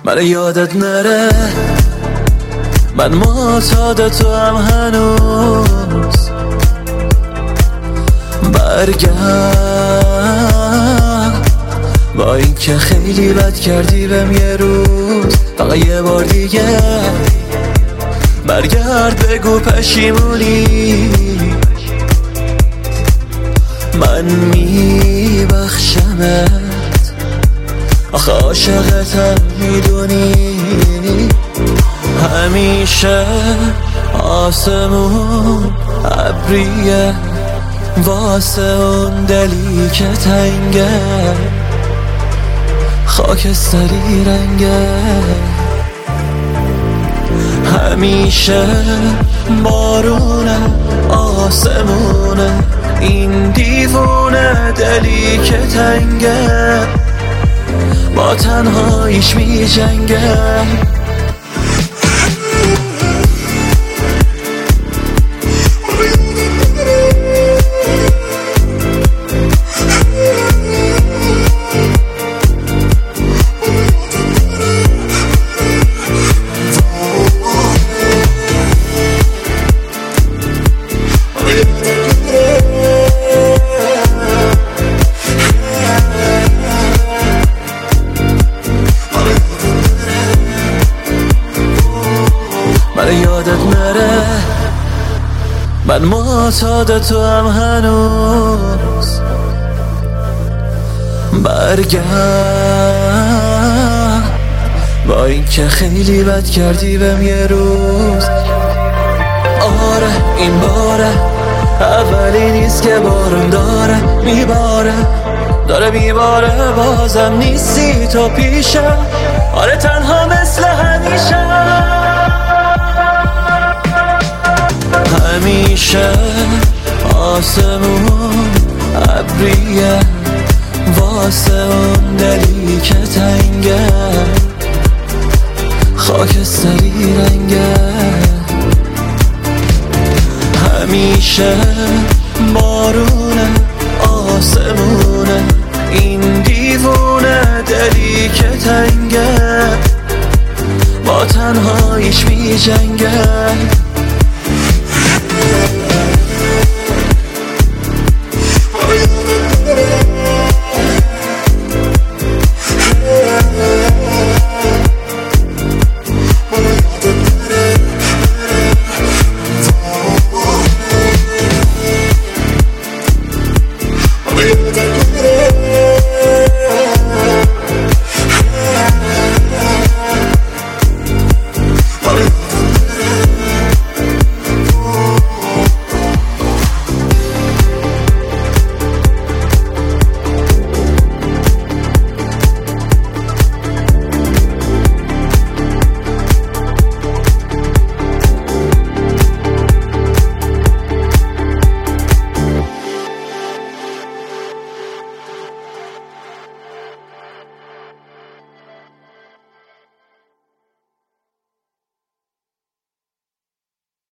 من یادت نره من معتاد تو هم هنوز برگرد با این که خیلی بد کردی بهم یه روز فقط یه بار دیگه برگرد بگو پشیمونی من میبخشمت آخه عاشقتم میدونی همیشه آسمون ابریه واسه اون دلی که تنگه خاکستری رنگه همیشه بارونه آسمونه این دیوونه دلی که تنگه با تنهاییش می جنگه من یادت نره من معتاد تو هم هنوز برگرد با این که خیلی بد کردی بهم یه روز آره این باره اولی نیست که بارم داره میباره داره میباره بازم نیستی تو پیشم آره تنها مثل همیشه همیشه آسمون ابریه واسه اون دلی که تنگه خاکستری رنگه همیشه بارون